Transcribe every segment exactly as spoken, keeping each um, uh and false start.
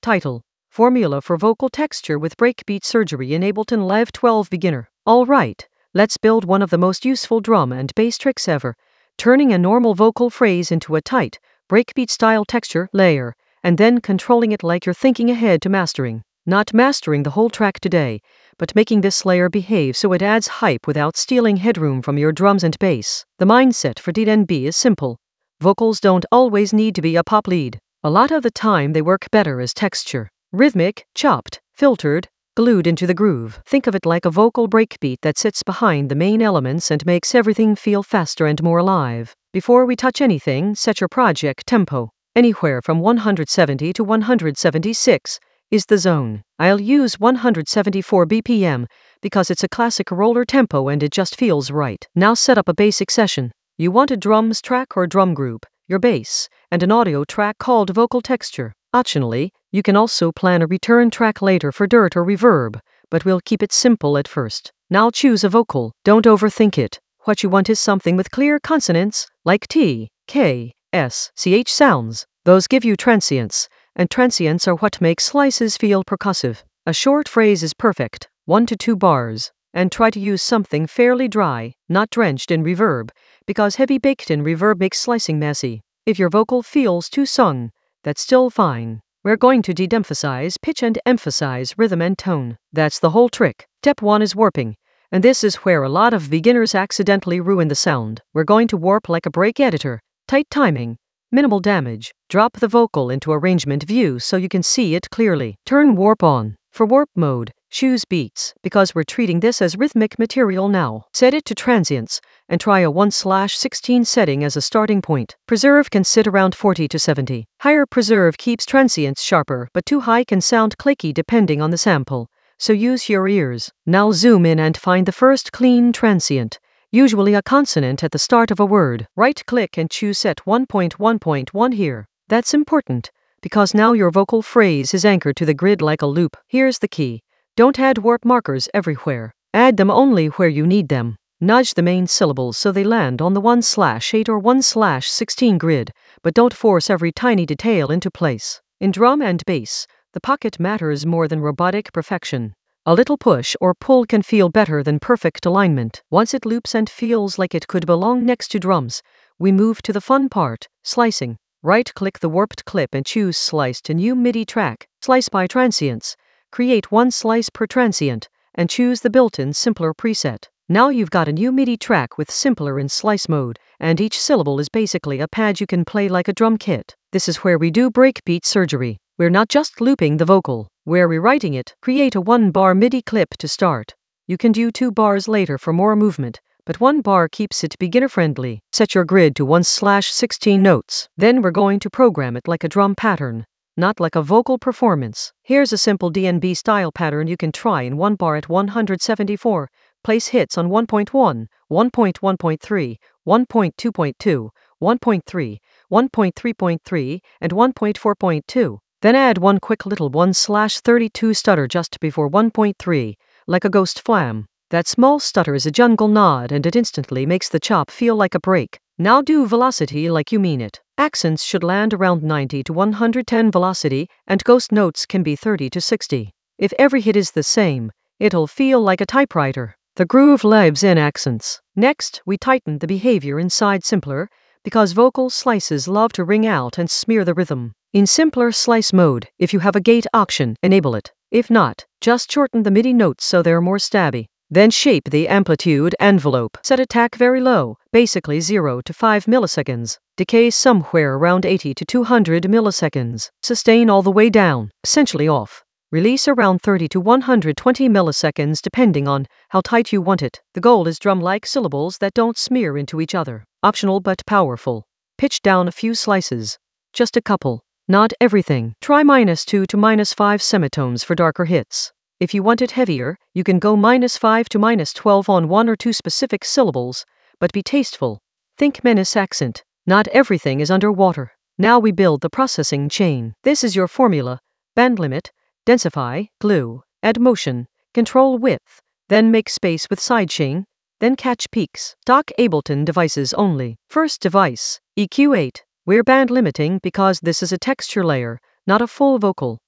Title: Formula for Vocal Texture with Breakbeat Surgery in Ableton Live twelve Beginner. Alright, let's build one of the most useful drum and bass tricks ever, turning a normal vocal phrase into a tight, breakbeat-style texture layer, and then controlling it like you're thinking ahead to mastering. Not mastering the whole track today, but making this layer behave so it adds hype without stealing headroom from your drums and bass. The mindset for D N B is simple. Vocals don't always need to be a pop lead. A lot of the time they work better as texture. Rhythmic, chopped, filtered, glued into the groove. Think of it like a vocal breakbeat that sits behind the main elements and makes everything feel faster and more alive. Before we touch anything, set your project tempo. Anywhere from one hundred seventy to one hundred seventy-six is the zone. I'll use one hundred seventy-four B P M because it's a classic roller tempo and it just feels right. Now set up a basic session. You want a drums track or drum group, your bass, and an audio track called vocal texture. Optionally, you can also plan a return track later for dirt or reverb, but we'll keep it simple at first. Now choose a vocal. Don't overthink it. What you want is something with clear consonants, like T, K, S, C H sounds. Those give you transients, and transients are what make slices feel percussive. A short phrase is perfect, one to two bars, and try to use something fairly dry, not drenched in reverb, because heavy baked-in reverb makes slicing messy. If your vocal feels too sung, that's still fine. We're going to de-emphasize pitch and emphasize rhythm and tone. That's the whole trick. Step one is warping, and this is where a lot of beginners accidentally ruin the sound. We're going to warp like a break editor. Tight timing, minimal damage. Drop the vocal into arrangement view so you can see it clearly. Turn warp on. For warp mode, choose beats, because we're treating this as rhythmic material now. Set it to transients, and try a one slash sixteen setting as a starting point. Preserve can sit around forty to seventy. Higher preserve keeps transients sharper, but too high can sound clicky depending on the sample, so use your ears. Now zoom in and find the first clean transient, usually a consonant at the start of a word. Right-click and choose Set one point one point one here. That's important, because now your vocal phrase is anchored to the grid like a loop. Here's the key. Don't add warp markers everywhere. Add them only where you need them. Nudge the main syllables so they land on the one slash eight or one slash sixteen grid, but don't force every tiny detail into place. In drum and bass, the pocket matters more than robotic perfection. A little push or pull can feel better than perfect alignment. Once it loops and feels like it could belong next to drums, we move to the fun part, slicing. Right-click the warped clip and choose Slice to New MIDI Track. Slice by transients. Create one slice per transient, and choose the built-in simpler preset. Now you've got a new MIDI track with simpler in slice mode, and each syllable is basically a pad you can play like a drum kit. This is where we do breakbeat surgery. We're not just looping the vocal, we're rewriting it. Create a one-bar MIDI clip to start. You can do two bars later for more movement, but one bar keeps it beginner-friendly. Set your grid to one slash sixteen notes. Then we're going to program it like a drum pattern, not like a vocal performance. Here's a simple D N B style pattern you can try in one bar at one hundred seventy-four. Place hits on one point one, one point one point three, one point two point two, one point three, one point three point three, and one point four point two. Then add one quick little one slash thirty-two stutter just before one point three, like a ghost flam. That small stutter is a jungle nod and it instantly makes the chop feel like a break. Now do velocity like you mean it. Accents should land around ninety to one hundred ten velocity, and ghost notes can be thirty to sixty. If every hit is the same, it'll feel like a typewriter. The groove lives in accents. Next, we tighten the behavior inside simpler, because vocal slices love to ring out and smear the rhythm. In simpler slice mode, if you have a gate option, enable it. If not, just shorten the MIDI notes so they're more stabby. Then shape the amplitude envelope. Set attack very low, basically zero to five milliseconds. Decay somewhere around eighty to two hundred milliseconds. Sustain all the way down, essentially off. Release around thirty to one hundred twenty milliseconds depending on how tight you want it. The goal is drum-like syllables that don't smear into each other. Optional but powerful. Pitch down a few slices. Just a couple, not everything. Try minus two to minus five semitones for darker hits. If you want it heavier, you can go minus five to minus twelve on one or two specific syllables, but be tasteful. Think menace accent. Not everything is underwater. Now we build the processing chain. This is your formula. Band limit, densify, glue, add motion, control width, then make space with sidechain, then catch peaks. Stock Ableton devices only. First device, E Q eight. We're band limiting because this is a texture layer, not a full vocal.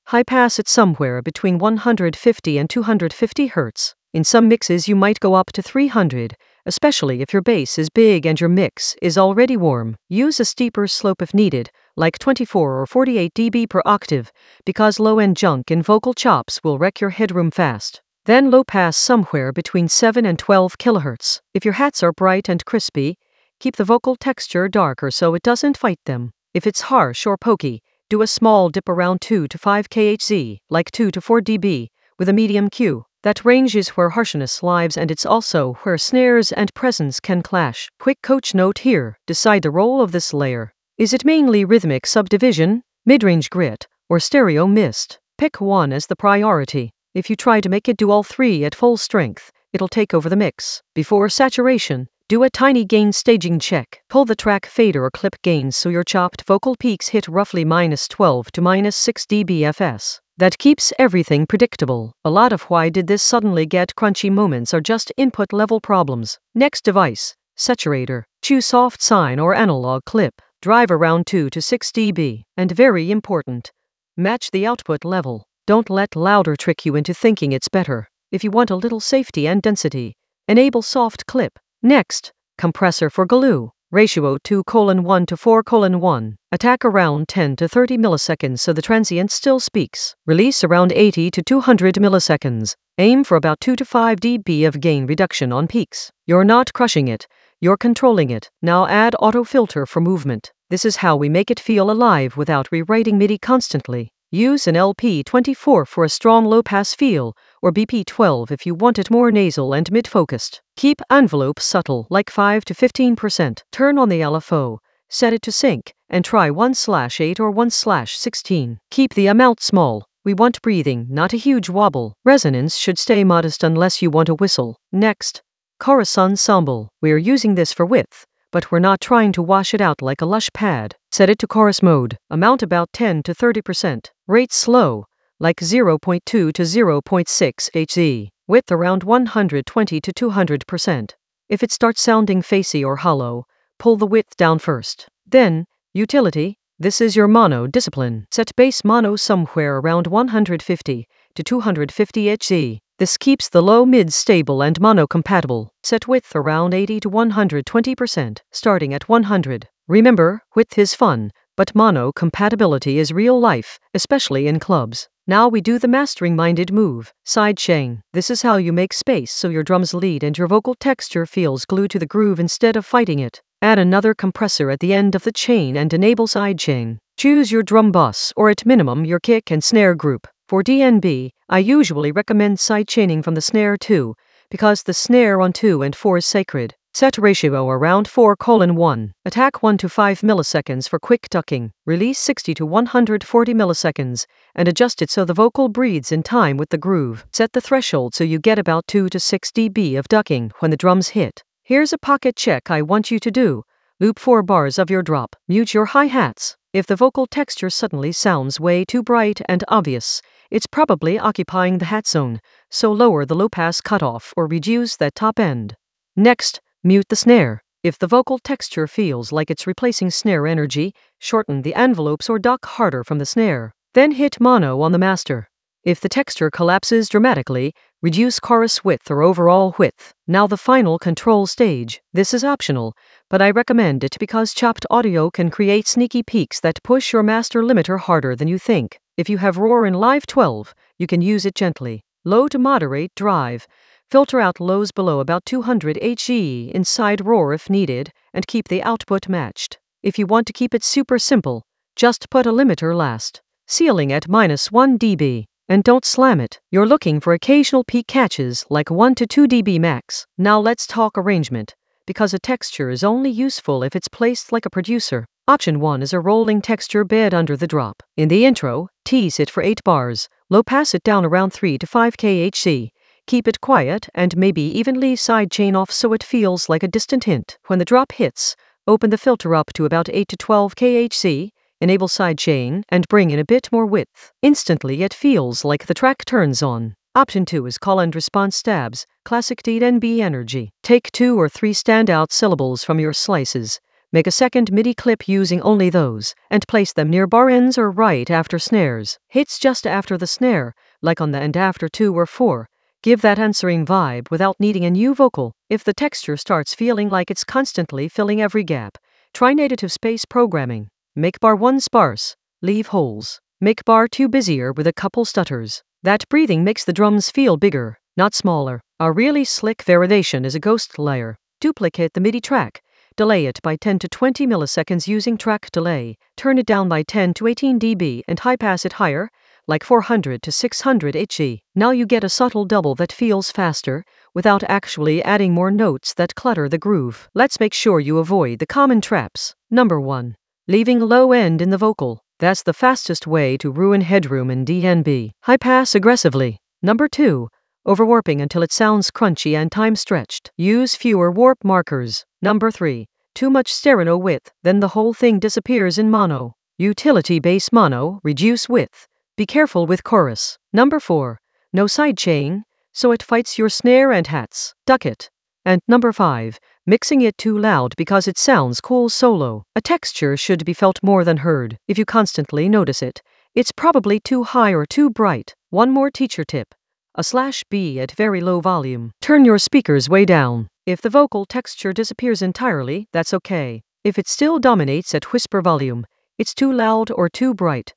high pass it somewhere between one hundred fifty and two hundred fifty hertz. In some mixes you might go up to three hundred, especially if your bass is big and your mix is already warm. Use a steeper slope if needed, like twenty-four or forty-eight decibels per octave, because low-end junk in vocal chops will wreck your headroom fast. Then low pass somewhere between seven and twelve kilohertz. If your hats are bright and crispy, keep the vocal texture darker so it doesn't fight them. If it's harsh or pokey, do a small dip around two to five kilohertz, like two to four decibels, with a medium Q. That range is where harshness lives, and it's also where snares and presence can clash. Quick coach note here: decide the role of this layer. Is it mainly rhythmic subdivision, mid-range grit, or stereo mist? Pick one as the priority. If you try to make it do all three at full strength, it'll take over the mix. Before saturation, do a tiny gain staging check. Pull the track fader or clip gains so your chopped vocal peaks hit roughly minus twelve to minus six decibels. That keeps everything predictable. A lot of why did this suddenly get crunchy moments are just input level problems. Next device, saturator. Choose soft sine or analog clip. Drive around two to six decibels. And very important, match the output level. Don't let louder trick you into thinking it's better. If you want a little safety and density, enable soft clip. Next, compressor for glue. Ratio two colon one to four colon one. Attack around ten to thirty milliseconds so the transient still speaks. Release around eighty to two hundred milliseconds. Aim for about two to five decibels of gain reduction on peaks. You're not crushing it, you're controlling it. Now add auto filter for movement. This is how we make it feel alive without rewriting MIDI constantly. Use an L P twenty-four for a strong low-pass feel, or B P twelve if you want it more nasal and mid-focused. Keep envelope subtle, like five to fifteen percent. Turn on the L F O, set it to sync, and try one slash eight or one slash sixteen. Keep the amount small. We want breathing, not a huge wobble. Resonance should stay modest unless you want a whistle. Next, chorus ensemble. We're using this for width, but we're not trying to wash it out like a lush pad. Set it to chorus mode. Amount about ten to thirty percent. Rate slow, like zero point two to zero point six hertz. Width around one hundred twenty to two hundred percent. If it starts sounding facey or hollow, pull the width down first. Then, utility. This is your mono discipline. Set bass mono somewhere around one hundred fifty to two hundred fifty hertz. This keeps the low-mid stable and mono-compatible. Set width around eighty to one hundred twenty percent, starting at one hundred. Remember, width is fun, but mono-compatibility is real life, especially in clubs. Now we do the mastering-minded move, sidechain. This is how you make space so your drums lead and your vocal texture feels glued to the groove instead of fighting it. Add another compressor at the end of the chain and enable sidechain. Choose your drum bus or at minimum your kick and snare group. For D N B, I usually recommend sidechaining from the snare two, because the snare on two and four is sacred. Set ratio around four colon one. Attack one to five milliseconds for quick ducking. Release sixty to one hundred forty milliseconds, and adjust it so the vocal breathes in time with the groove. Set the threshold so you get about two to six decibels of ducking when the drums hit. Here's a pocket check I want you to do. Loop four bars of your drop. Mute your hi-hats. If the vocal texture suddenly sounds way too bright and obvious, it's probably occupying the hat zone, so lower the low-pass cutoff or reduce that top end. Next, mute the snare. If the vocal texture feels like it's replacing snare energy, shorten the envelopes or duck harder from the snare. Then hit mono on the master. If the texture collapses dramatically, reduce chorus width or overall width. Now the final control stage. This is optional, but I recommend it because chopped audio can create sneaky peaks that push your master limiter harder than you think. If you have Roar in Live twelve, you can use it gently. Low to moderate drive. Filter out lows below about two hundred hertz inside Roar if needed, and keep the output matched. If you want to keep it super simple, just put a limiter last. Ceiling at minus one decibel. And don't slam it. You're looking for occasional peak catches like one to two decibels max. Now let's talk arrangement, because a texture is only useful if it's placed like a producer. Option one is a rolling texture bed under the drop. In the intro, tease it for eight bars, low pass it down around three to five kilohertz. Keep it quiet and maybe even leave sidechain off so it feels like a distant hint. When the drop hits, open the filter up to about eight to twelve kilohertz. Enable sidechain, and bring in a bit more width. Instantly it feels like the track turns on. Option two is call and response stabs, classic D N B energy. Take two or three standout syllables from your slices, Make a second MIDI clip using only those, and place them near bar ends or right after snares. Hits just after the snare, like on the end after two or four. Give that answering vibe without needing a new vocal. If the texture starts feeling like it's constantly filling every gap, try native space programming. Make bar one sparse, leave holes. Make bar two busier with a couple stutters. That breathing makes the drums feel bigger, not smaller. A really slick variation is a ghost layer. Duplicate the MIDI track. Delay it by ten to twenty milliseconds using track delay. Turn it down by ten to eighteen decibels and high pass it higher, like four hundred to six hundred hertz. Now you get a subtle double that feels faster, without actually adding more notes that clutter the groove. Let's make sure you avoid the common traps. Number one. Leaving low end in the vocal. That's the fastest way to ruin headroom in D N B. High pass aggressively. Number two. Overwarping until it sounds crunchy and time-stretched. Use fewer warp markers. Number three. Too much stereo width, then the whole thing disappears in mono. Utility bass mono, reduce width. Be careful with chorus. Number four. No sidechain, so it fights your snare and hats. Duck it. And number five. Mixing it too loud because it sounds cool solo. A texture should be felt more than heard. If you constantly notice it, it's probably too high or too bright. One more teacher tip. A slash B at very low volume. Turn your speakers way down. If the vocal texture disappears entirely, that's okay. If it still dominates at whisper volume, it's too loud or too bright.